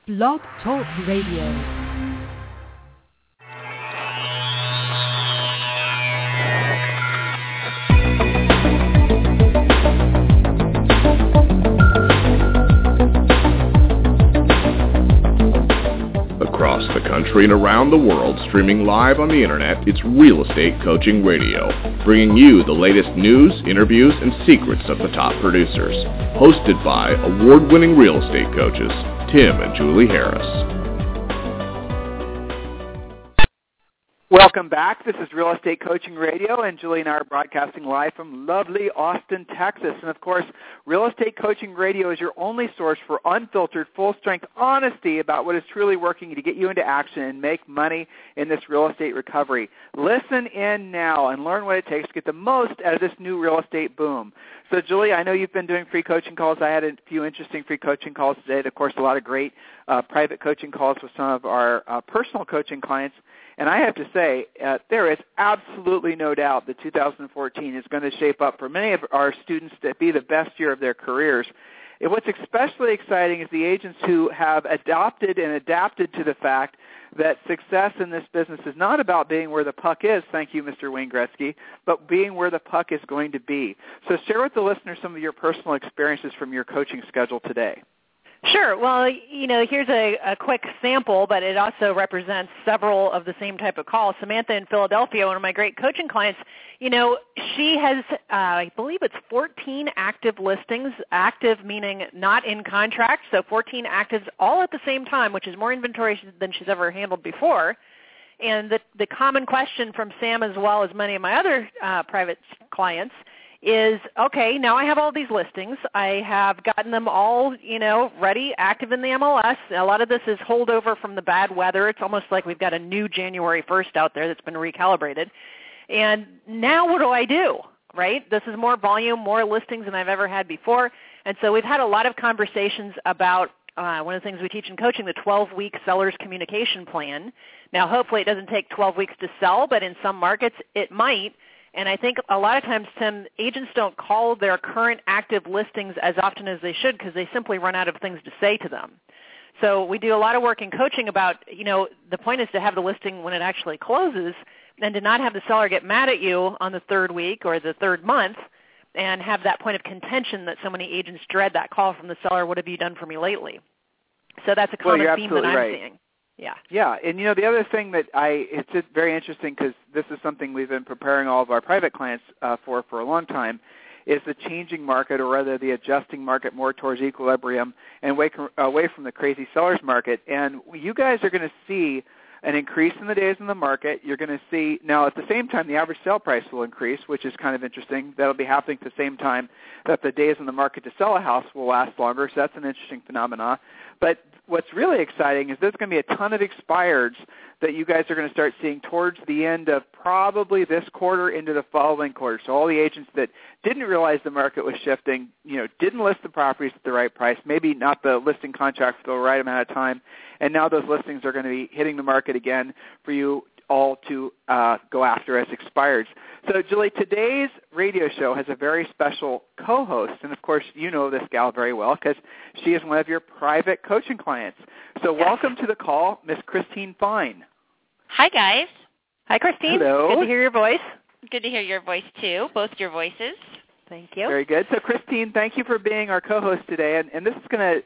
Blog Talk Radio. Across the country and around the world, streaming live on the internet, it's Real Estate Coaching Radio, bringing you the latest news, interviews, and secrets of the top producers. Hosted by award-winning real estate coaches, Tim and Julie Harris. Welcome back. This is Real Estate Coaching Radio, and Julie and I are broadcasting live from lovely Austin, Texas. And, of course, Real Estate Coaching Radio is your only source for unfiltered, full-strength honesty about what is truly working to get you into action and make money in this real estate recovery. Listen in now and learn what it takes to get the most out of this new real estate boom. So, Julie, I know you've been doing free coaching calls. I had a few interesting free coaching calls today. Of course, a lot of great private coaching calls with some of our personal coaching clients. And I have to say, there is absolutely no doubt that 2014 is going to shape up for many of our students to be the best year of their careers. And what's especially exciting is the agents who have adopted and adapted to the fact that success in this business is not about being where the puck is, thank you, Mr. Wayne Gretzky, but being where the puck is going to be. So share with the listeners some of your personal experiences from your coaching schedule today. Sure. Well, here's a quick sample, but it also represents several of the same type of calls. Samantha in Philadelphia, one of my great coaching clients, she has, I believe it's 14 active listings, active meaning not in contract, so 14 actives all at the same time, which is more inventory than she's ever handled before. And the common question from Sam as well as many of my other private clients is, okay, now I have all these listings. I have gotten them all, ready, active in the MLS. A lot of this is holdover from the bad weather. It's almost like we've got a new January 1st out there that's been recalibrated. And now what do I do, right? This is more volume, more listings than I've ever had before. And so we've had a lot of conversations about one of the things we teach in coaching, the 12-week seller's communication plan. Now, hopefully it doesn't take 12 weeks to sell, but in some markets it might. And I think a lot of times, Tim, agents don't call their current active listings as often as they should because they simply run out of things to say to them. So we do a lot of work in coaching about, the point is to have the listing when it actually closes and to not have the seller get mad at you on the third week or the third month and have that point of contention that so many agents dread that call from the seller, what have you done for me lately? So that's a common theme that I'm seeing. Yeah, and the other thing that it's just very interesting because this is something we've been preparing all of our private clients for a long time, is the changing market, or rather the adjusting market more towards equilibrium and away from the crazy seller's market. And you guys are going to see an increase in the days in the market. You're going to see, now at the same time, the average sale price will increase, which is kind of interesting. That'll be happening at the same time that the days in the market to sell a house will last longer, so that's an interesting phenomenon. But what's really exciting is there's going to be a ton of expireds that you guys are going to start seeing towards the end of probably this quarter into the following quarter. So all the agents that didn't realize the market was shifting, didn't list the properties at the right price, maybe not the listing contract for the right amount of time, and now those listings are going to be hitting the market again for you all to go after as expireds. So, Julie, today's radio show has a very special co-host, and, of course, you know this gal very well because she is one of your private coaching clients. So welcome to the call, Miss Christine Fine. Hi, guys. Hi, Christine. Hello. Good to hear your voice. Good to hear your voice, too, both your voices. Thank you. Very good. So, Christine, thank you for being our co-host today. And this is going to,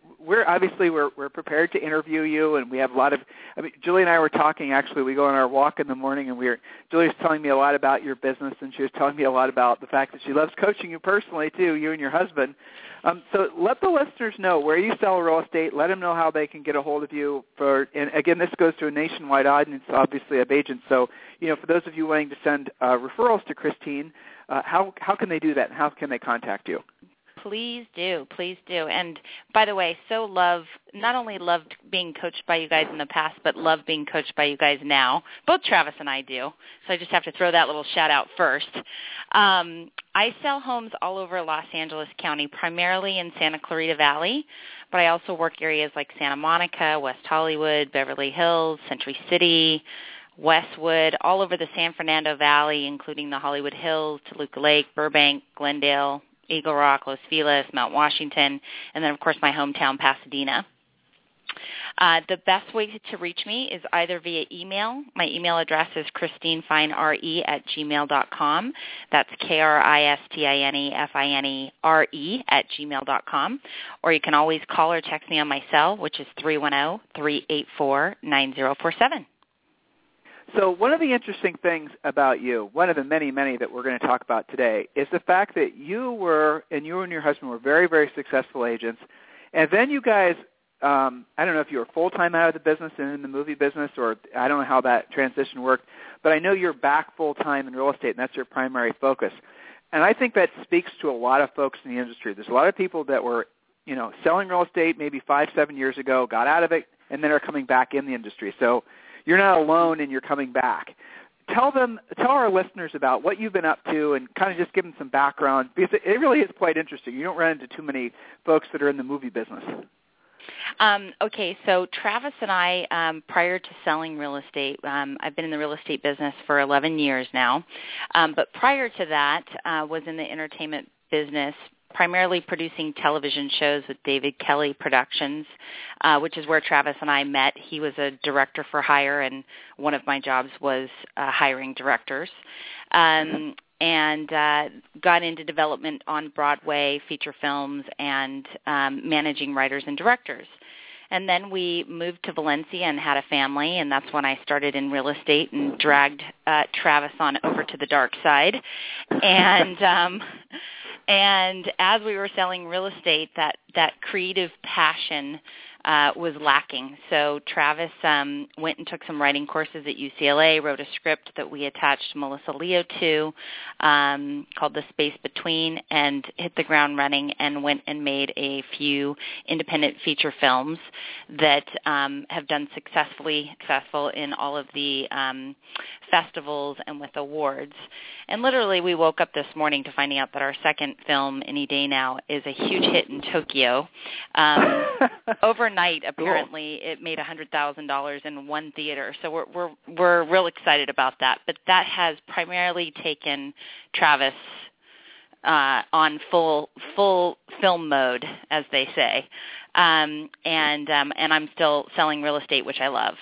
we're prepared to interview you, and we have a lot of, Julie and I were talking, actually, we go on our walk in the morning, and Julie was telling me a lot about your business, and she was telling me a lot about the fact that she loves coaching you personally, too, you and your husband. So let the listeners know where you sell real estate. Let them know how they can get a hold of you. And again, this goes to a nationwide audience, obviously, of agents. So, for those of you wanting to send referrals to Christine, how can they do that, and how can they contact you? Please do. And by the way, not only loved being coached by you guys in the past, but love being coached by you guys now. Both Travis and I do. So I just have to throw that little shout out first. I sell homes all over Los Angeles County, primarily in Santa Clarita Valley, but I also work areas like Santa Monica, West Hollywood, Beverly Hills, Century City, Westwood, all over the San Fernando Valley, including the Hollywood Hills, Toluca Lake, Burbank, Glendale, Eagle Rock, Los Feliz, Mount Washington, and then, of course, my hometown, Pasadena. The best way to reach me is either via email. My email address is christinefinere@gmail.com. That's christinefinere@gmail.com. Or you can always call or text me on my cell, which is 310-384-9047. So one of the interesting things about you, one of the many, many that we're going to talk about today, is the fact that you and your husband were very, very successful agents. And then you guys, I don't know if you were full-time out of the business and in the movie business, or I don't know how that transition worked, but I know you're back full-time in real estate, and that's your primary focus. And I think that speaks to a lot of folks in the industry. There's a lot of people that were, selling real estate maybe 5-7 years ago, got out of it, and then are coming back in the industry. So you're not alone and you're coming back. Tell our listeners about what you've been up to and kind of just give them some background, because it really is quite interesting. You don't run into too many folks that are in the movie business. Okay, so Travis and I, prior to selling real estate, I've been in the real estate business for 11 years now, but prior to that was in the entertainment business, primarily producing television shows with David Kelly Productions, which is where Travis and I met. He was a director for hire, and one of my jobs was hiring directors. And got into development on Broadway, feature films, and managing writers and directors. And then we moved to Valencia and had a family, and that's when I started in real estate and dragged Travis on over to the dark side. And as we were selling real estate, that creative passion was lacking. So Travis went and took some writing courses at UCLA, wrote a script that we attached Melissa Leo to called The Space Between, and hit the ground running and went and made a few independent feature films that have done successful in all of the festivals and with awards. And literally we woke up this morning to finding out that our second film, Any Day Now, is a huge hit in Tokyo. Overnight, apparently, It made $100,000 in one theater. So we're real excited about that. But that has primarily taken Travis on full film mode, as they say. And I'm still selling real estate, which I love.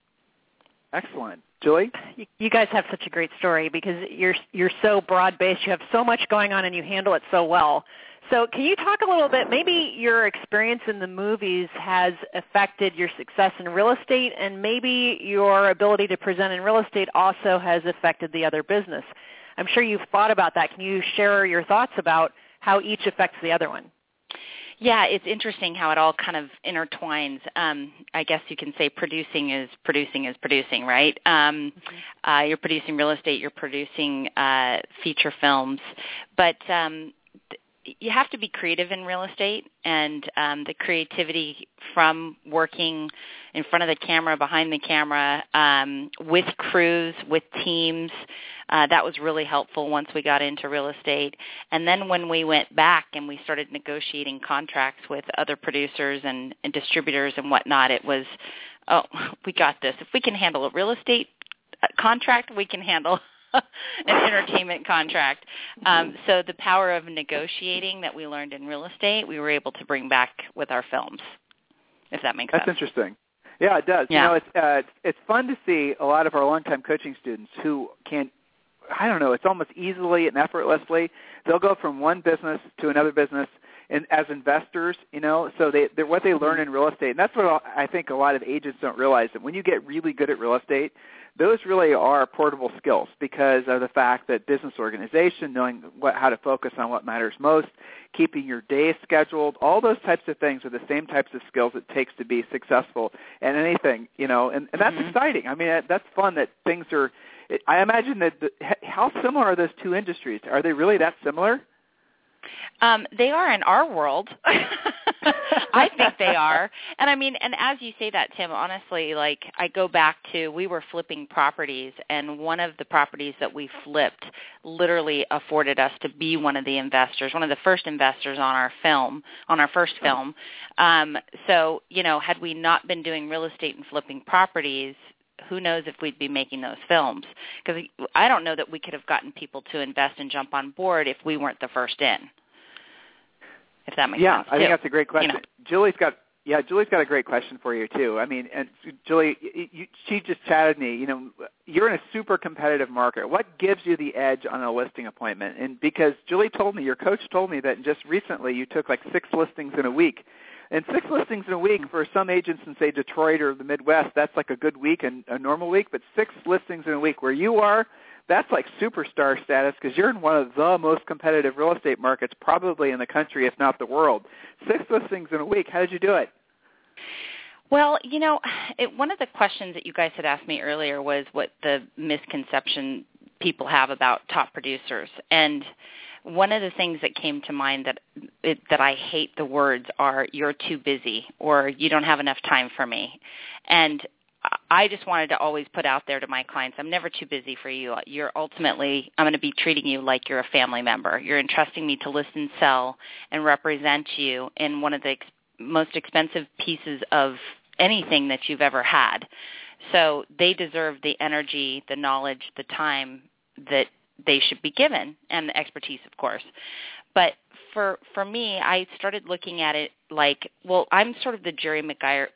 Excellent. Julie? You guys have such a great story because you're so broad-based. You have so much going on, and you handle it so well. So can you talk a little bit, maybe your experience in the movies has affected your success in real estate, and maybe your ability to present in real estate also has affected the other business. I'm sure you've thought about that. Can you share your thoughts about how each affects the other one? Yeah, it's interesting how it all kind of intertwines. I guess you can say producing is producing, right? You're producing real estate, you're producing feature films, but you have to be creative in real estate, and the creativity from working in front of the camera, behind the camera, with crews, with teams, that was really helpful once we got into real estate. And then when we went back and we started negotiating contracts with other producers and distributors and whatnot, it was, oh, we got this. If we can handle a real estate contract, we can handle an entertainment contract. So the power of negotiating that we learned in real estate, we were able to bring back with our films, if that makes sense. That's interesting. Yeah, it does. Yeah. It's fun to see a lot of our longtime coaching students who can, I don't know, it's almost easily and effortlessly, they'll go from one business to another business and as investors, so they're what they learn in real estate. And that's what I think a lot of agents don't realize, that when you get really good at real estate, those really are portable skills because of the fact that business organization, knowing how to focus on what matters most, keeping your day scheduled, all those types of things are the same types of skills it takes to be successful in anything, and that's exciting. I mean, that's fun that things are – I imagine that how similar are those two industries? Are they really that similar? They are in our world. I think they are. And I mean, and as you say that, Tim, honestly, like I go back to, we were flipping properties, and one of the properties that we flipped literally afforded us to be one of the investors, one of the first investors on our first film. So, had we not been doing real estate and flipping properties, who knows if we'd be making those films? Because I don't know that we could have gotten people to invest and jump on board if we weren't the first in. If that makes sense. Yeah, I think that's a great question. Julie's got Yeah, Julie's got a great question for you too. I mean, and Julie, she just chatted me. You know, you're in a super competitive market. What gives you the edge on a listing appointment? And because Julie told me, your coach told me that just recently you took like 6 listings in a week. And 6 listings in a week for some agents in, say, Detroit or the Midwest, that's like a good week and a normal week. But 6 listings in a week where you are, that's like superstar status because you're in one of the most competitive real estate markets probably in the country, if not the world. 6 listings in a week. How did you do it? Well, you know, one of the questions that you guys had asked me earlier was what the misconception people have about top producers. And one of the things that came to mind that I hate the words are "you're too busy" or "you don't have enough time for me." And I just wanted to always put out there to my clients, I'm never too busy for you. You're ultimately, I'm going to be treating you like you're a family member. You're entrusting me to list and sell and represent you in one of the most expensive pieces of anything that you've ever had. So they deserve the energy, the knowledge, the time that they should be given, and the expertise, of course. But for me, I started looking at it like, well, I'm sort of the Jerry Maguire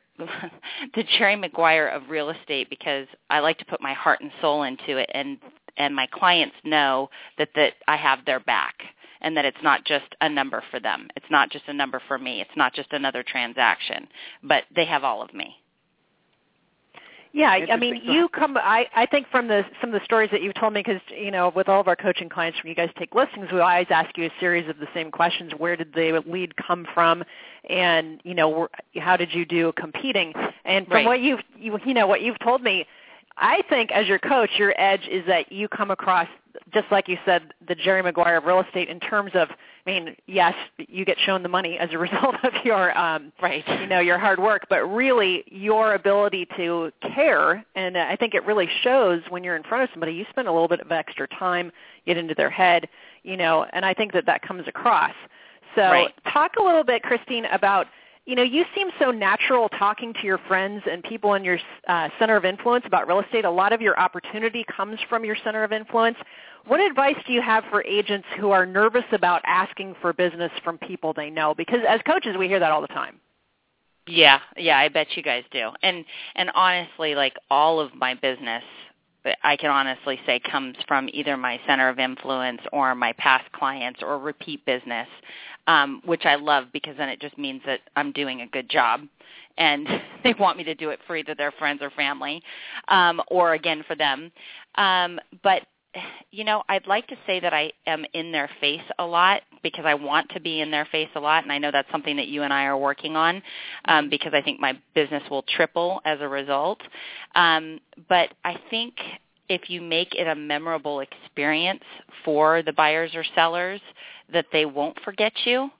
of real estate because I like to put my heart and soul into it, and my clients know that I have their back and that it's not just a number for them. It's not just a number for me. It's not just another transaction, but they have all of me. Yeah, I mean, I think from some of the stories that you've told me, because, you know, with all of our coaching clients, when you guys take listings, we always ask you a series of the same questions. Where did the lead come from? And, you know, how did you do competing? And from what what you've told me, I think as your coach, your edge is that you come across, just like you said, the Jerry Maguire of real estate in terms of, I mean, yes, you get shown the money as a result of your, your hard work, but really your ability to care, and I think it really shows when you're in front of somebody. You spend a little bit of extra time, get into their head, and I think that comes across. So talk a little bit, Christine, about, you seem so natural talking to your friends and people in your center of influence about real estate. A lot of your opportunity comes from your center of influence. What advice do you have for agents who are nervous about asking for business from people they know? Because as coaches, we hear that all the time. Yeah, I bet you guys do. And honestly, like all of my business, I can honestly say comes from either my center of influence or my past clients or repeat business, which I love because then it just means that I'm doing a good job and they want me to do it for either their friends or family or, again, for them. But I'd like to say that I am in their face a lot because I want to be in their face a lot, and I know that's something that you and I are working on because I think my business will triple as a result. But I think if you make it a memorable experience for the buyers or sellers, that they won't forget you.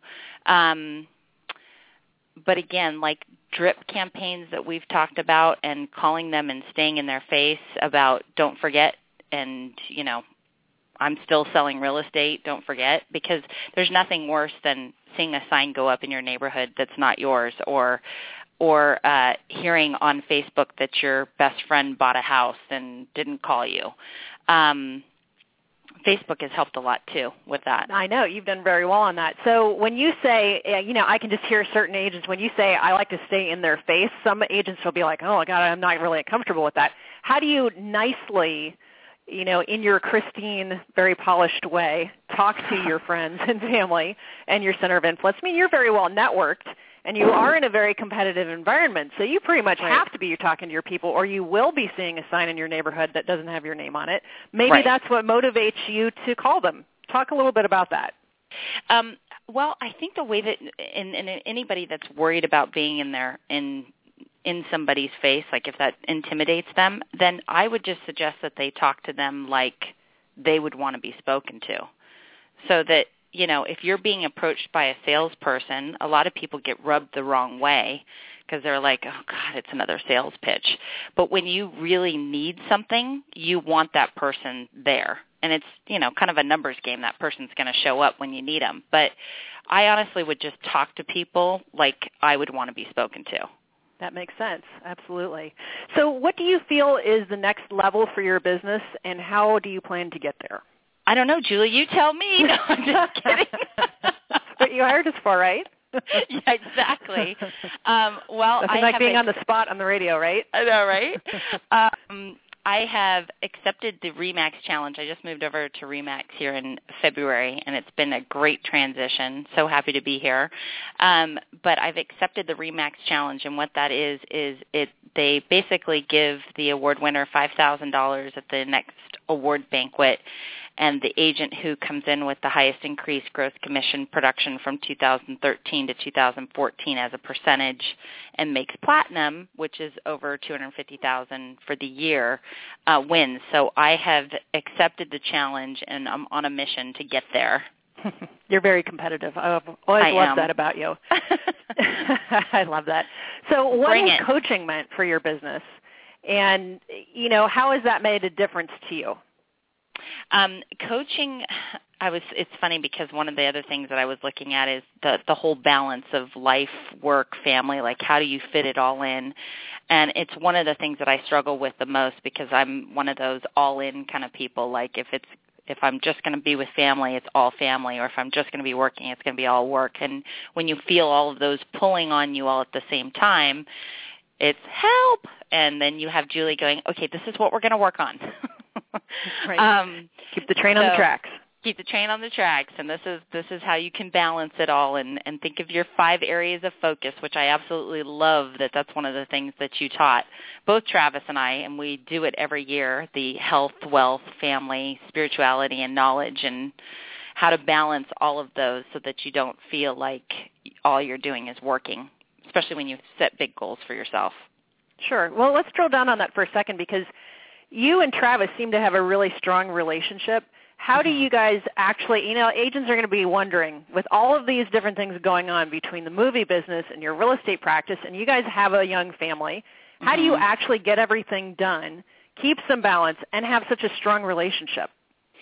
But again, like drip campaigns that we've talked about and calling them and staying in their face about don't forget, and, I'm still selling real estate, don't forget, because there's nothing worse than seeing a sign go up in your neighborhood that's not yours or hearing on Facebook that your best friend bought a house and didn't call you. Facebook has helped a lot, too, with that. I know. You've done very well on that. So when you say, I can just hear certain agents, when you say, I like to stay in their face, some agents will be like, oh, God, I'm not really comfortable with that. How do you nicely, in your Christine, very polished way, talk to your friends and family and your center of influence? I mean, you're very well networked, and you are in a very competitive environment, so you pretty much have to be talking to your people, or you will be seeing a sign in your neighborhood that doesn't have your name on it. Maybe that's what motivates you to call them. Talk a little bit about that. Well, I think the way that anybody that's worried about being in somebody's face, like if that intimidates them, then I would just suggest that they talk to them like they would want to be spoken to. So that, if you're being approached by a salesperson, a lot of people get rubbed the wrong way because they're like, oh, God, it's another sales pitch. But when you really need something, you want that person there. And it's, kind of a numbers game. That person's going to show up when you need them. But I honestly would just talk to people like I would want to be spoken to. That makes sense. Absolutely. So what do you feel is the next level for your business, and how do you plan to get there? I don't know, Julie. You tell me. No, I'm just kidding. But you hired us for, right? Yeah, exactly. Well, nothing like being on the spot on the radio, right? I know, right? I have accepted the RE/MAX challenge. I just moved over to RE/MAX here in February, and it's been a great transition. So happy to be here. But I've accepted the RE/MAX challenge, and what that is they basically give the award winner $5,000 at the next award banquet, and the agent who comes in with the highest increased gross commission production from 2013 to 2014 as a percentage and makes platinum, which is over $250,000 for the year, wins. So I have accepted the challenge, and I'm on a mission to get there. You're very competitive. I've always loved that about you. I love that. So what has coaching meant for your business? And, how has that made a difference to you? Coaching, it's funny because one of the other things that I was looking at is the whole balance of life, work, family, like how do you fit it all in? And it's one of the things that I struggle with the most because I'm one of those all-in kind of people. Like if I'm just going to be with family, it's all family, or if I'm just going to be working, it's going to be all work. And when you feel all of those pulling on you all at the same time, it's help. And then you have Julie going, okay, this is what we're going to work on. Right. Keep the train on the tracks. Keep the train on the tracks, and this is how you can balance it all and think of your 5 areas of focus, which I absolutely love that's one of the things that you taught, both Travis and I, and we do it every year, the health, wealth, family, spirituality, and knowledge, and how to balance all of those so that you don't feel like all you're doing is working, especially when you set big goals for yourself. Sure. Well, let's drill down on that for a second because you and Travis seem to have a really strong relationship. How do you guys actually, agents are going to be wondering, with all of these different things going on between the movie business and your real estate practice, and you guys have a young family, how do you actually get everything done, keep some balance, and have such a strong relationship?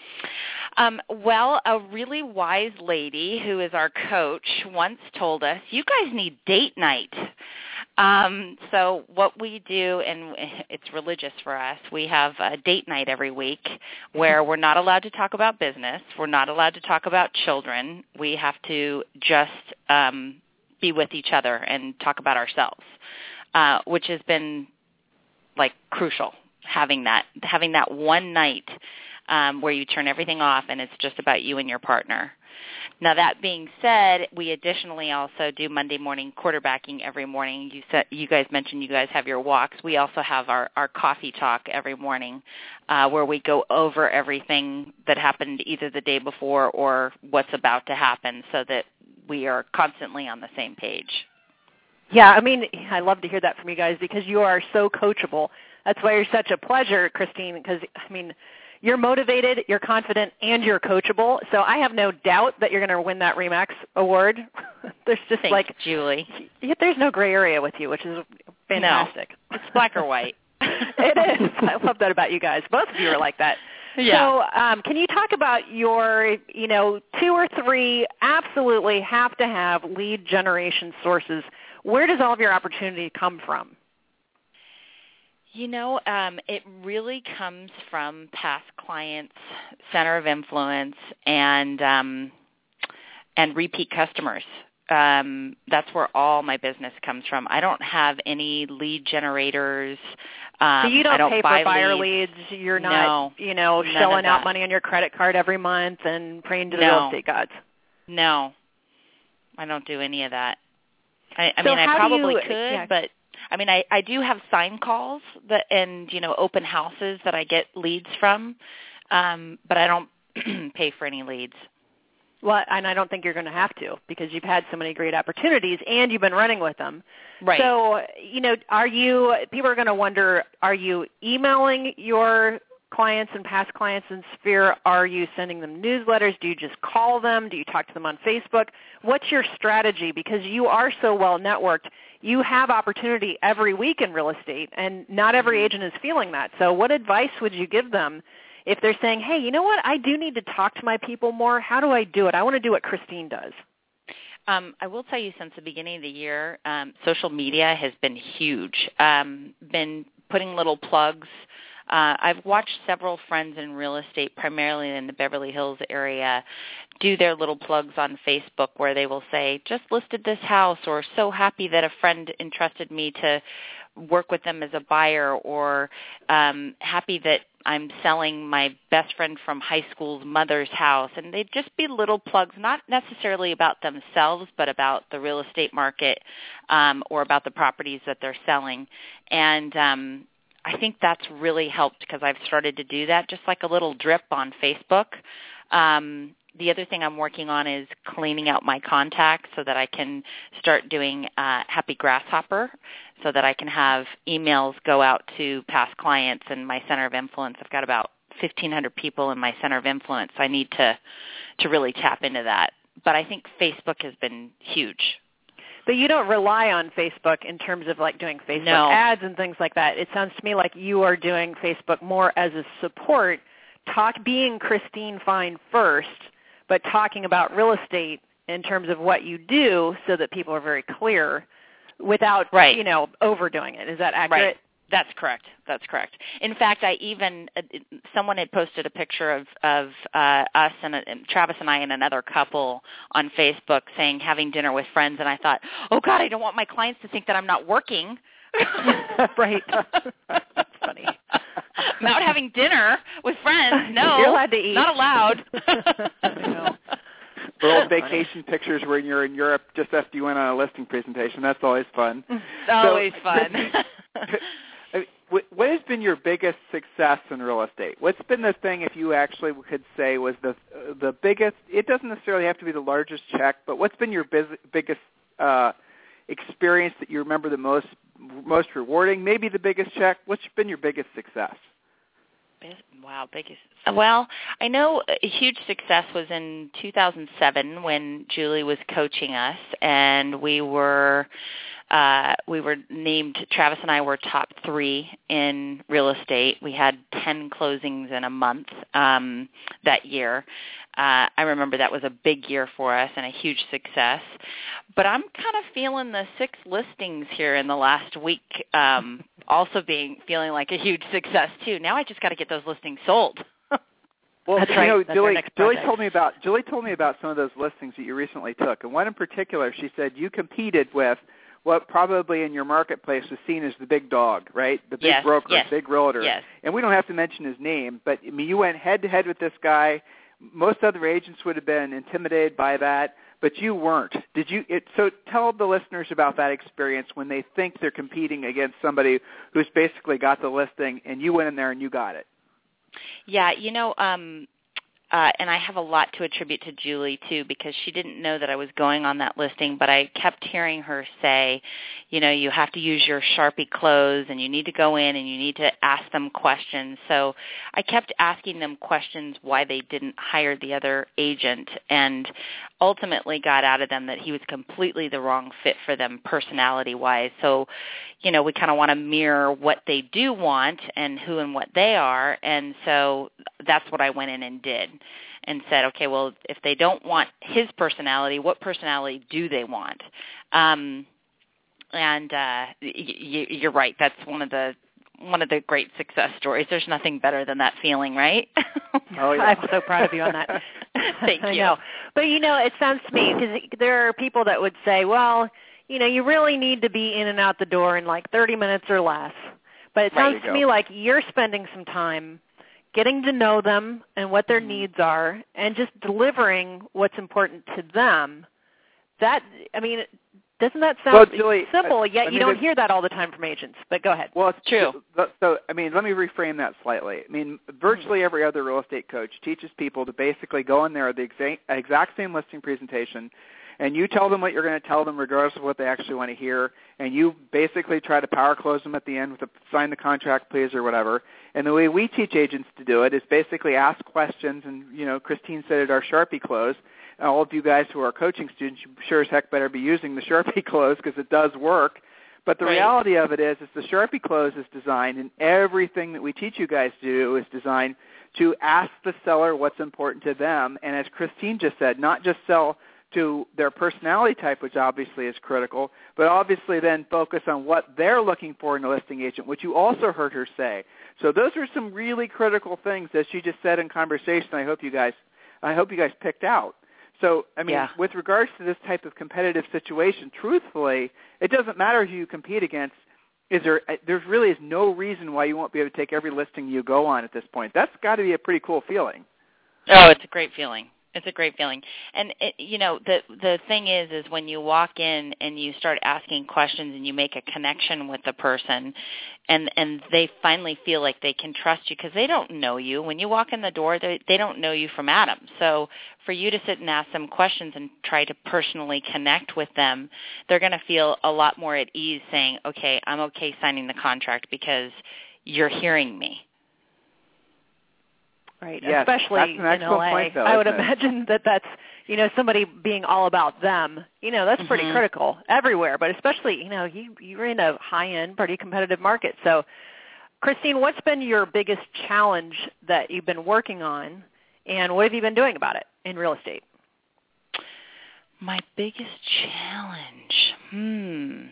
Well, a really wise lady who is our coach once told us, you guys need date night. So what we do, and it's religious for us, we have a date night every week where we're not allowed to talk about business. We're not allowed to talk about children. We have to just be with each other and talk about ourselves, which has been, like, crucial, having that one night where you turn everything off and it's just about you and your partner. Now, that being said, we additionally also do Monday morning quarterbacking every morning. You guys mentioned you guys have your walks. We also have our coffee talk every morning where we go over everything that happened either the day before or what's about to happen so that we are constantly on the same page. Yeah, I love to hear that from you guys because you are so coachable. That's why you're such a pleasure, Christine, because, you're motivated, you're confident, and you're coachable. So I have no doubt that you're going to win that RE/MAX award. There's just Thanks, Julie. There's no gray area with you, which is fantastic. No, it's black or white. It is. I love that about you guys. Both of you are like that. Yeah. So can you talk about your, 2 or 3 absolutely have to have lead generation sources? Where does all of your opportunity come from? It really comes from past clients, center of influence, and repeat customers. That's where all my business comes from. I don't have any lead generators. So you don't pay for buyer leads. You're not, shelling out money on your credit card every month and praying to the real estate gods. No, I don't do any of that. I probably could, but I do have sign calls and open houses that I get leads from, but I don't pay for any leads. Well, and I don't think you're going to have to because you've had so many great opportunities and you've been running with them. Right. So, people are going to wonder, are you emailing your clients and past clients in Sphere? Are you sending them newsletters? Do you just call them? Do you talk to them on Facebook? What's your strategy? Because you are so well networked. You have opportunity every week in real estate, and not every agent is feeling that. So what advice would you give them if they're saying, hey, you know what, I do need to talk to my people more. How do I do it? I want to do what Christine does. I will tell you since the beginning of the year, social media has been huge. Been putting little plugs I've watched several friends in real estate, primarily in the Beverly Hills area, do their little plugs on Facebook where they will say, just listed this house, or so happy that a friend entrusted me to work with them as a buyer, or happy that I'm selling my best friend from high school's mother's house. And they'd just be little plugs, not necessarily about themselves, but about the real estate market or about the properties that they're selling. And I think that's really helped because I've started to do that, just like a little drip on Facebook. The other thing I'm working on is cleaning out my contacts so that I can start doing Happy Grasshopper, so that I can have emails go out to past clients and my center of influence. I've got about 1,500 people in my center of influence. I need to really tap into that. But I think Facebook has been huge. But you don't rely on Facebook in terms of like doing Facebook ads and things like that. It sounds to me like you are doing Facebook more as a support, being Christine Fine first, but talking about real estate in terms of what you do so that people are very clear without, overdoing it. Is that accurate? Right. That's correct. In fact, someone had posted a picture of us and Travis and I and another couple on Facebook saying having dinner with friends, and I thought, oh God, I don't want my clients to think that I'm not working. Right. That's funny. I'm out having dinner with friends. No, you're allowed to eat. Not allowed. I know. Or old vacation pictures when you're in Europe just after you went on a listing presentation. That's always fun. Always fun. What has been your biggest success in real estate? What's been the thing, if you actually could say, was the biggest? It doesn't necessarily have to be the largest check, but what's been your biggest experience that you remember the most rewarding? Maybe the biggest check. What's been your biggest success? Wow, biggest. Well, I know a huge success was in 2007 when Julie was coaching us, and we were named, Travis and I were top 3 in real estate. We had 10 closings in a month that year. I remember that was a big year for us and a huge success. But I'm kind of feeling the 6 listings here in the last week also feeling like a huge success too. Now I just got to get those listings sold. Well, that's right. Julie told me about some of those listings that you recently took, and one in particular, she said you competed with what probably in your marketplace was seen as the big dog, right? The big broker, big realtor. Yes. And we don't have to mention his name, but I mean, you went head-to-head with this guy. Most other agents would have been intimidated by that, but you weren't. So tell the listeners about that experience when they think they're competing against somebody who's basically got the listing, and you went in there and you got it. Yeah, and I have a lot to attribute to Julie, too, because she didn't know that I was going on that listing, but I kept hearing her say, you have to use your Sharpie close, and you need to go in and you need to ask them questions. So I kept asking them questions why they didn't hire the other agent, and ultimately got out of them that he was completely the wrong fit for them personality-wise. So, we kind of want to mirror what they do want and who and what they are, and so that's what I went in and did and said, okay, well, if they don't want his personality, what personality do they want? You're right. That's one of the great success stories. There's nothing better than that feeling, right? Oh, yeah. I'm so proud of you on that. Thank you. I know. But, it sounds to me, because there are people that would say, well, you really need to be in and out the door in like 30 minutes or less. But it sounds to me like you're spending some time getting to know them and what their needs are and just delivering what's important to them. Doesn't that sound simple? Yet you don't hear that all the time from agents. But go ahead. Well, it's true. So, let me reframe that slightly. Virtually every other real estate coach teaches people to basically go in there at the exact same listing presentation, and you tell them what you're going to tell them regardless of what they actually want to hear, and you basically try to power close them at the end with a sign the contract, please, or whatever. And the way we teach agents to do it is basically ask questions, and, Christine said it, our Sharpie close. All of you guys who are coaching students, you sure as heck better be using the Sharpie close because it does work. But the reality of it is the Sharpie close is designed, and everything that we teach you guys to do is designed to ask the seller what's important to them. And as Christine just said, not just sell to their personality type, which obviously is critical, but obviously then focus on what they're looking for in a listing agent, which you also heard her say. So those are some really critical things that she just said in conversation. I hope you guys picked out. So, I mean, with regards to this type of competitive situation, truthfully, it doesn't matter who you compete against. There really is no reason why you won't be able to take every listing you go on at this point. That's got to be a pretty cool feeling. Oh, it's a great feeling. It's a great feeling. And, the thing is when you walk in and you start asking questions and you make a connection with the person and they finally feel like they can trust you because they don't know you. When you walk in the door, they don't know you from Adam. So for you to sit and ask them questions and try to personally connect with them, they're going to feel a lot more at ease saying, okay, I'm okay signing the contract because you're hearing me. Right, yes, especially in LA. Point, though, I would imagine that's, somebody being all about them. That's pretty critical everywhere, but especially, you're in a high-end, pretty competitive market. So, Christine, what's been your biggest challenge that you've been working on, and what have you been doing about it in real estate? My biggest challenge?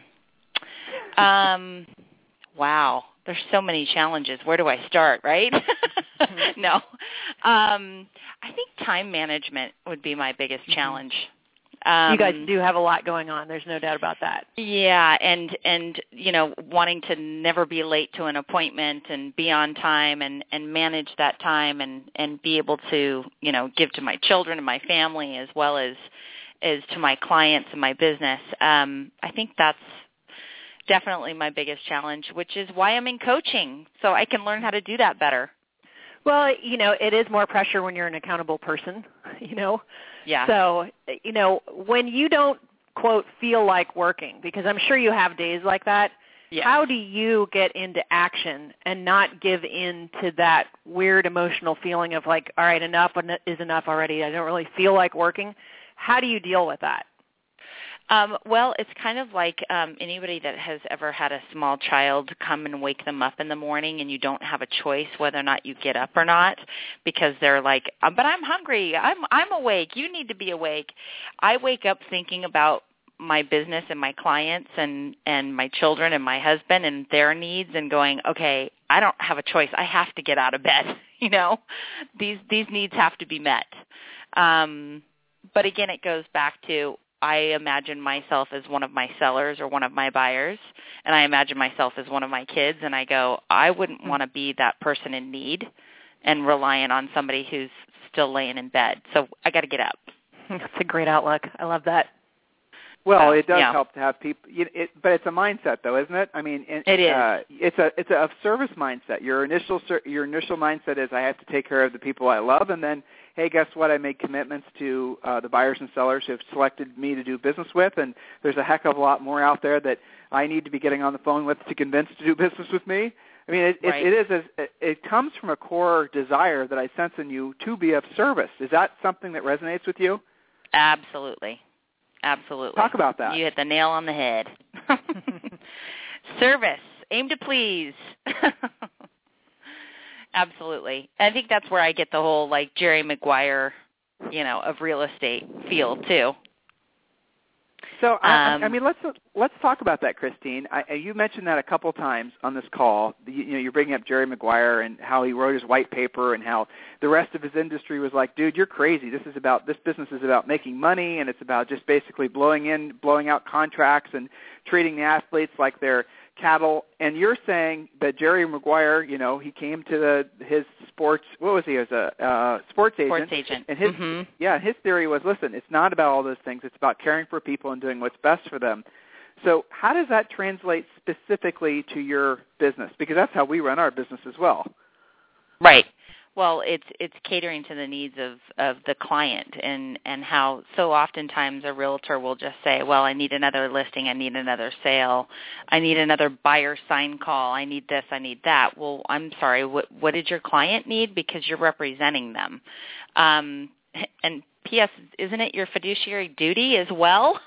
Wow. There's so many challenges. Where do I start, right? No. I think time management would be my biggest challenge. You guys do have a lot going on. There's no doubt about that. Yeah, and wanting to never be late to an appointment and be on time and manage that time and be able to, give to my children and my family as well as to my clients and my business. I think that's definitely my biggest challenge, which is why I'm in coaching, so I can learn how to do that better. Well, it is more pressure when you're an accountable person, Yeah. So, when you don't, quote, feel like working, because I'm sure you have days like that, how do you get into action and not give in to that weird emotional feeling of like, all right, enough is enough already. I don't really feel like working. How do you deal with that? Well, it's kind of like anybody that has ever had a small child come and wake them up in the morning and you don't have a choice whether or not you get up or not because they're like, but I'm hungry. I'm awake. You need to be awake. I wake up thinking about my business and my clients and my children and my husband and their needs and going, okay, I don't have a choice. I have to get out of bed. These needs have to be met. But again, it goes back to I imagine myself as one of my sellers or one of my buyers, and I imagine myself as one of my kids, and I go, I wouldn't want to be that person in need and relying on somebody who's still laying in bed. So I got to get up. That's a great outlook. I love that. Well, it does help to have people, but it's a mindset, though, isn't it? I mean, it is. It's a service mindset. Your initial mindset is I have to take care of the people I love, and then, hey, guess what? I made commitments to the buyers and sellers who have selected me to do business with, and there's a heck of a lot more out there that I need to be getting on the phone with to convince to do business with me. I mean, it comes from a core desire that I sense in you to be of service. Is that something that resonates with you? Absolutely. Absolutely. Talk about that. You hit the nail on the head. Service. Aim to please. Absolutely. I think that's where I get the whole, like, Jerry Maguire, of real estate feel, too. So, I mean, let's talk about that, Christine. You mentioned that a couple times on this call. You're bringing up Jerry Maguire and how he wrote his white paper and how the rest of his industry was like, dude, you're crazy. This business is about making money, and it's about just basically blowing out contracts and treating the athletes like they're cattle. And you're saying that Jerry Maguire, he came to his sports. What was he? As a sports agent. Sports agent. And his theory was, listen, it's not about all those things. It's about caring for people and doing what's best for them. So how does that translate specifically to your business? Because that's how we run our business as well. Right. Well, it's catering to the needs of the client and how so oftentimes a realtor will just say, well, I need another listing, I need another sale, I need another buyer sign call, I need this, I need that. Well, I'm sorry, what did your client need? Because you're representing them. And P.S., isn't it your fiduciary duty as well?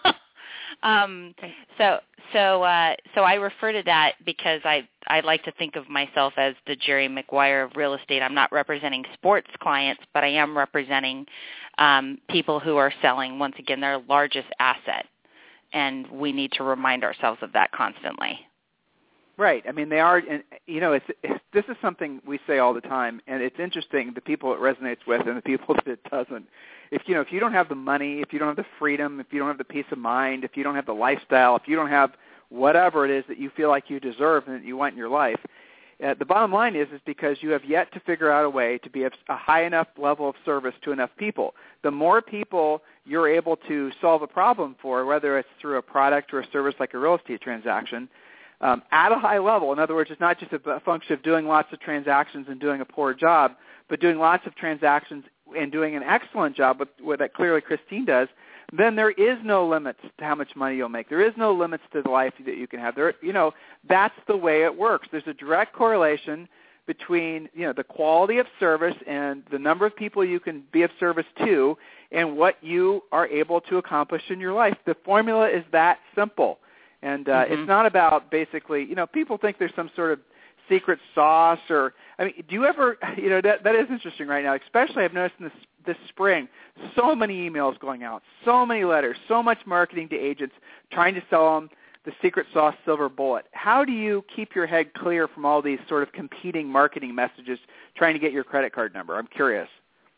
So I refer to that because I like to think of myself as the Jerry Maguire of real estate. I'm not representing sports clients, but I am representing people who are selling, once again, their largest asset. And we need to remind ourselves of that constantly. Right. I mean, they are, and, this is something we say all the time, and it's interesting, the people it resonates with and the people that it doesn't. If you don't have the money, if you don't have the freedom, if you don't have the peace of mind, if you don't have the lifestyle, if you don't have whatever it is that you feel like you deserve and that you want in your life, the bottom line is because you have yet to figure out a way to be a high enough level of service to enough people. The more people you're able to solve a problem for, whether it's through a product or a service like a real estate transaction, at a high level, in other words, it's not just a function of doing lots of transactions and doing a poor job, but doing lots of transactions and doing an excellent job, with that clearly Christine does, then there is no limits to how much money you'll make. There is no limits to the life that you can have. That's the way it works. There's a direct correlation between the quality of service and the number of people you can be of service to and what you are able to accomplish in your life. The formula is that simple. And it's not about basically, people think there's some sort of secret sauce do you ever, that is interesting right now, especially I've noticed in this spring, so many emails going out, so many letters, so much marketing to agents trying to sell them the secret sauce silver bullet. How do you keep your head clear from all these sort of competing marketing messages trying to get your credit card number? I'm curious.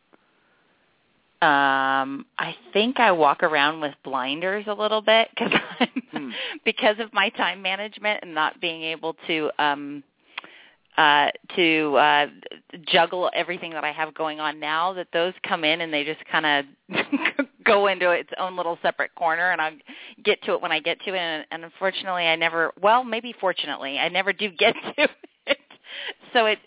I think I walk around with blinders a little bit because of my time management and not being able to juggle everything that I have going on now, that those come in and they just kind of go into its own little separate corner, and I get to it when I get to it. And unfortunately, fortunately, I never do get to it. So I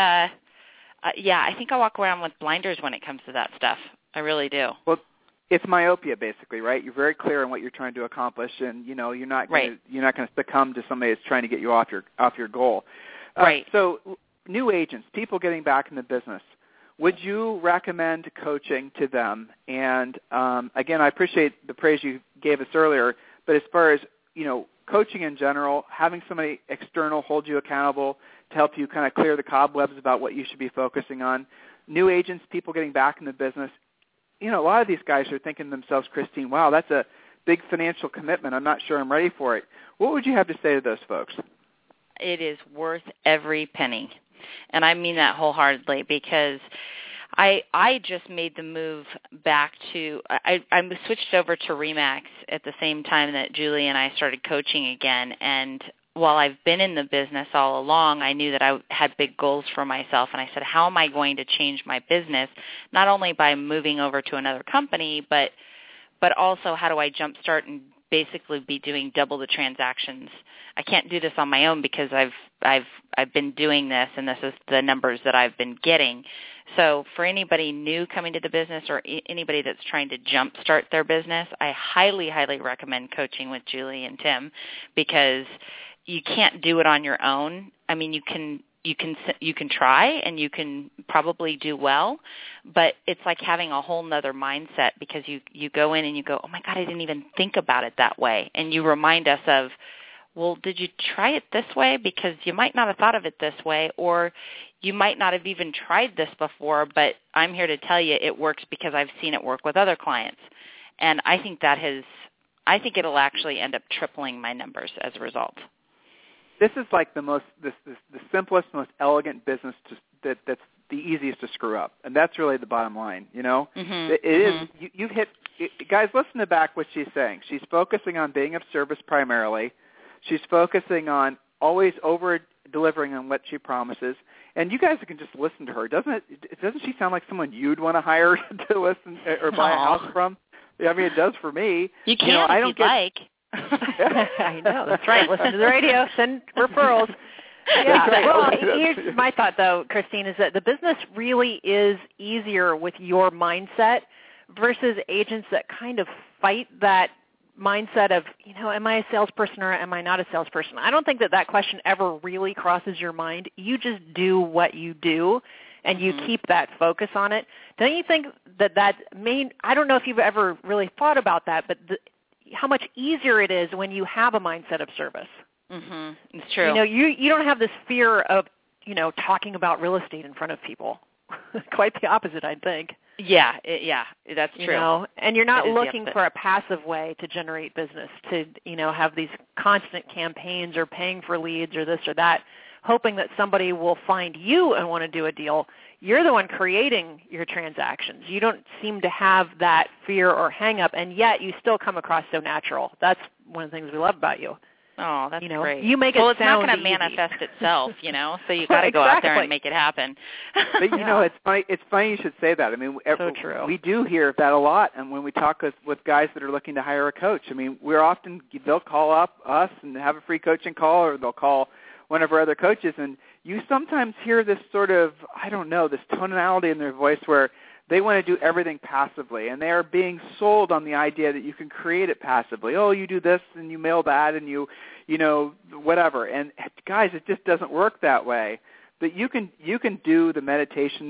think I walk around with blinders when it comes to that stuff. I really do. Well, it's myopia, basically, right? You're very clear on what you're trying to accomplish, and you're not going to succumb to somebody that's trying to get you off your goal. Right. So, new agents, people getting back in the business, would you recommend coaching to them? And again, I appreciate the praise you gave us earlier, but as far as coaching in general, having somebody external hold you accountable to help you kind of clear the cobwebs about what you should be focusing on. New agents, people getting back in the business. A lot of these guys are thinking to themselves, Christine, wow, that's a big financial commitment. I'm not sure I'm ready for it. What would you have to say to those folks? It is worth every penny. And I mean that wholeheartedly, because I just made the move back to I switched over to RE/MAX at the same time that Julie and I started coaching again. And while I've been in the business all along, I knew that I had big goals for myself, and I said, how am I going to change my business, not only by moving over to another company, but also how do I jumpstart and basically be doing double the transactions? I can't do this on my own because I've been doing this, and this is the numbers that I've been getting. So for anybody new coming to the business or anybody that's trying to jumpstart their business, I highly, highly recommend coaching with Julie and Tim, because you can't do it on your own. I mean, you can try and you can probably do well, but it's like having a whole nother mindset, because you go in and you go, oh my God, I didn't even think about it that way. And you remind us of, well, did you try it this way? Because you might not have thought of it this way, or you might not have even tried this before, but I'm here to tell you it works because I've seen it work with other clients. And I think it'll actually end up tripling my numbers as a result. This is like the simplest, most elegant business that's the easiest to screw up, and that's really the bottom line. It is. You've hit, guys. Listen to back what she's saying. She's focusing on being of service primarily. She's focusing on always over delivering on what she promises. And you guys can just listen to her. Doesn't she sound like someone you'd want to hire to listen or buy a house from? I mean, it does for me. You can if you'd like. I know, that's right. Listen to the radio, send referrals. Yeah. Right. Well, here's my thought, though, Christine, is that the business really is easier with your mindset versus agents that kind of fight that mindset of, am I a salesperson or am I not a salesperson? I don't think that question ever really crosses your mind. You just do what you do, and you keep that focus on it. Don't you think that I don't know if you've ever really thought about that, but how much easier it is when you have a mindset of service. It's true. You don't have this fear of, talking about real estate in front of people. Quite the opposite, I think. Yeah, that's true. You know, and you're not looking for a passive way to generate business, to, you know, have these constant campaigns or paying for leads or this or that, hoping that somebody will find you and want to do a deal. You're the one creating your transactions. You don't seem to have that fear or hang up, and yet you still come across so natural. That's one of the things we love about you. Oh, that's great. You make it sound it's not going to easy. manifest itself, you know, so you got to go out there and make it happen. But, you know, it's funny you should say that. I mean, so true. We do hear that a lot, and when we talk with guys that are looking to hire a coach, I mean, they'll call up us and have a free coaching call, or they'll call one of our other coaches, and you sometimes hear this sort of, I don't know, this tonality in their voice where they want to do everything passively, and they are being sold on the idea that you can create it passively. Oh, you do this, and you mail that, and you know, whatever. And guys, it just doesn't work that way. But you can do the meditations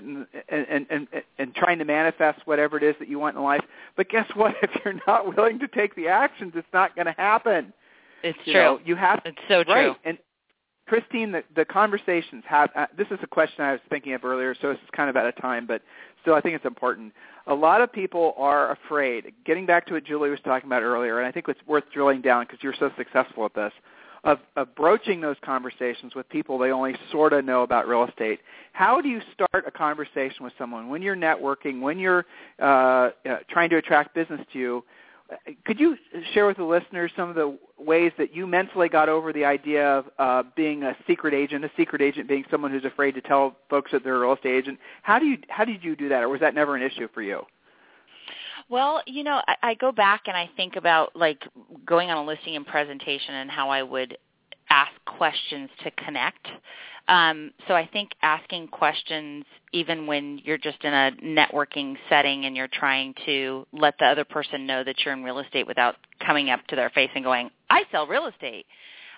and trying to manifest whatever it is that you want in life. But guess what? If you're not willing to take the actions, it's not going to happen. It's true. Know, you have it's so true. Right. And Christine, the conversations have this is a question I was thinking of earlier, so it's kind of out of time, but still I think it's important. A lot of people are afraid, getting back to what Julie was talking about earlier, and I think it's worth drilling down because you're so successful at this, of broaching those conversations with people they only sort of know about real estate. How do you start a conversation with someone when you're networking, when you're trying to attract business to you? Could you share with the listeners some of the ways that you mentally got over the idea of being a secret agent being someone who's afraid to tell folks that they're a real estate agent? How did you do that, or was that never an issue for you? Well, you know, I go back and I think about, like, going on a listing and presentation and how I would ask questions to connect. So I think asking questions, even when you're just in a networking setting and you're trying to let the other person know that you're in real estate without coming up to their face and going, I sell real estate,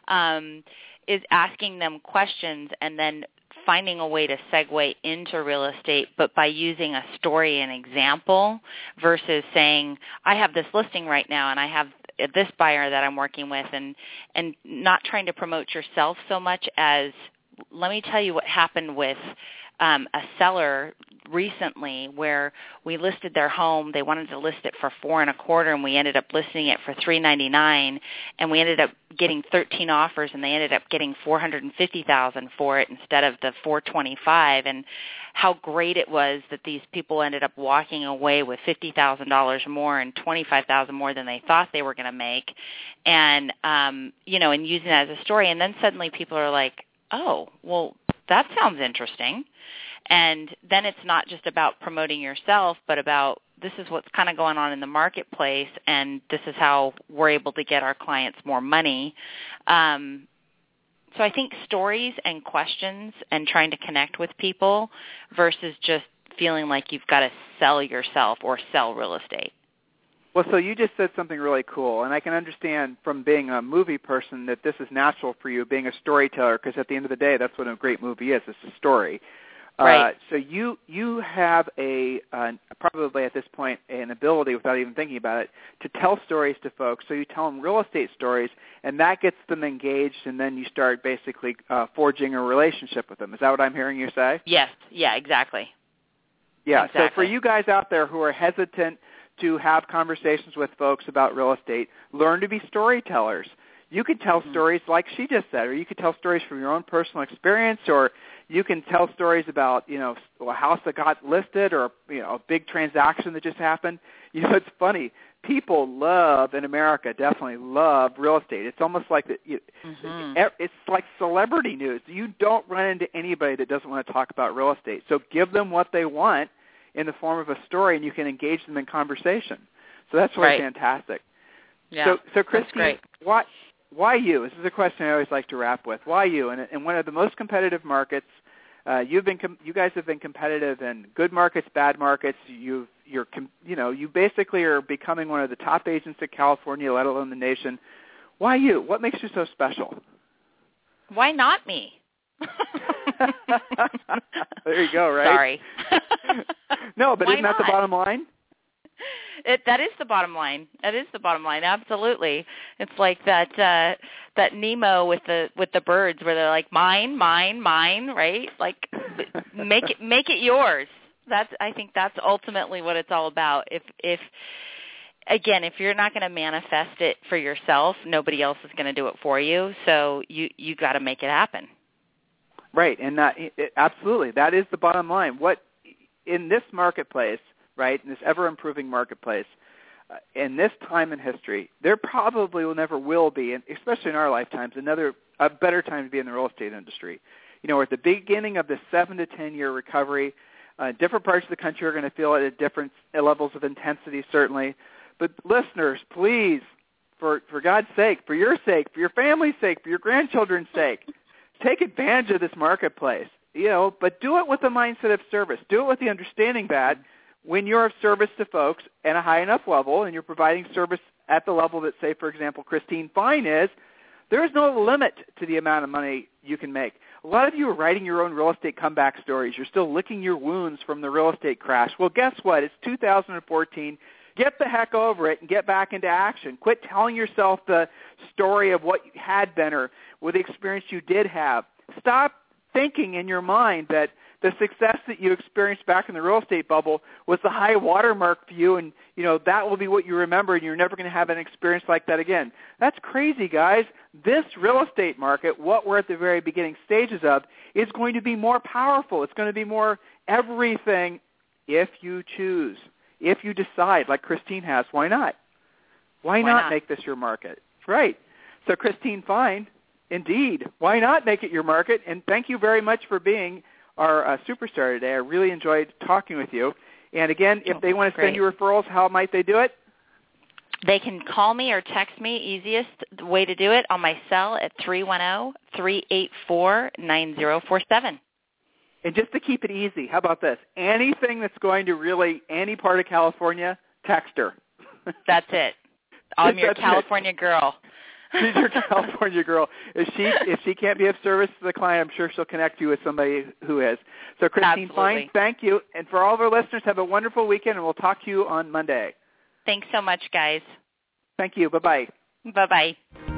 is asking them questions and then finding a way to segue into real estate, but by using a story and example versus saying, I have this listing right now and I have this buyer that I'm working with, and not trying to promote yourself so much as, let me tell you what happened with a seller recently where we listed their home. They wanted to list it for $4.25, and we ended up listing it for $399, and we ended up getting 13 offers, and they ended up getting $450,000 for it instead of the $425. And how great it was that these people ended up walking away with $50,000 more and $25,000 more than they thought they were going to make, and you know, and using that as a story. And then suddenly people are like, oh, well, that sounds interesting. And then it's not just about promoting yourself, but about this is what's kind of going on in the marketplace, and this is how we're able to get our clients more money. So I think stories and questions and trying to connect with people versus just feeling like you've got to sell yourself or sell real estate. Well, so you just said something really cool, and I can understand from being a movie person that this is natural for you, being a storyteller, because at the end of the day, that's what a great movie is. It's a story. Right. So you have probably at this point an ability, without even thinking about it, to tell stories to folks. So you tell them real estate stories, and that gets them engaged, and then you start basically forging a relationship with them. Is that what I'm hearing you say? Yes. Yeah, exactly. Yeah. Exactly. So for you guys out there who are hesitant to have conversations with folks about real estate, learn to be storytellers. You can tell stories like she just said, or you could tell stories from your own personal experience, or you can tell stories about, you know, a house that got listed, or, you know, a big transaction that just happened. You know, it's funny. People in America definitely love real estate. It's almost like it's like celebrity news. You don't run into anybody that doesn't want to talk about real estate. So give them what they want in the form of a story, and you can engage them in conversation. So that's really fantastic. Yeah, so Christine, why you? This is a question I always like to wrap with. Why you? And in one of the most competitive markets, you guys have been competitive in good markets, bad markets. You basically are becoming one of the top agents in California, let alone the nation. Why you? What makes you so special? Why not me? There you go, right? Sorry. No, but isn't that the bottom line? That is the bottom line. That is the bottom line. Absolutely. It's like that Nemo with the birds, where they're like, mine, mine, mine, right? Like, make it yours. I think that's ultimately what it's all about. If you're not going to manifest it for yourself, nobody else is going to do it for you. So you got to make it happen. Right, and absolutely, that is the bottom line. What in this marketplace, right, in this ever-improving marketplace, in this time in history, there probably will be, and especially in our lifetimes, a better time to be in the real estate industry. You know, we're at the beginning of this 7 to 10 year recovery. Different parts of the country are going to feel it at different levels of intensity, certainly. But listeners, please, for God's sake, for your sake, for your family's sake, for your grandchildren's sake, take advantage of this marketplace, but do it with the mindset of service. Do it with the understanding that when you're of service to folks at a high enough level and you're providing service at the level that, say, for example, Christine Fine is, there is no limit to the amount of money you can make. A lot of you are writing your own real estate comeback stories. You're still licking your wounds from the real estate crash. Well, guess what? It's 2014. Get the heck over it and get back into action. Quit telling yourself the story of what had been or with the experience you did have. Stop thinking in your mind that the success that you experienced back in the real estate bubble was the high watermark for you, and that will be what you remember, and you're never going to have an experience like that again. That's crazy, guys. This real estate market, what we're at the very beginning stages of, is going to be more powerful. It's going to be more everything if you choose. If you decide, like Christine has, why not? Why not make this your market? Right. So Christine Fine, indeed, why not make it your market? And thank you very much for being our superstar today. I really enjoyed talking with you. And again, if they want to send you referrals, how might they do it? They can call me or text me, easiest way to do it, on my cell at 310-384-9047. And just to keep it easy, how about this? Anything that's going to really any part of California, text her. That's it. I'm your California girl. She's your California girl. If she can't be of service to the client, I'm sure she'll connect you with somebody who is. So Christine Fine, thank you. And for all of our listeners, have a wonderful weekend, and we'll talk to you on Monday. Thanks so much, guys. Thank you. Bye-bye. Bye-bye.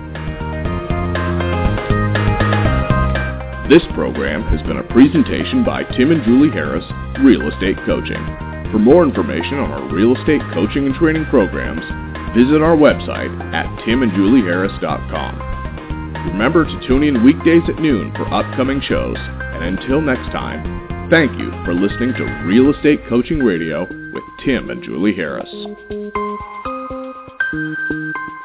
This program has been a presentation by Tim and Julie Harris, Real Estate Coaching. For more information on our real estate coaching and training programs, visit our website at timandjulieharris.com. Remember to tune in weekdays at noon for upcoming shows. And until next time, thank you for listening to Real Estate Coaching Radio with Tim and Julie Harris.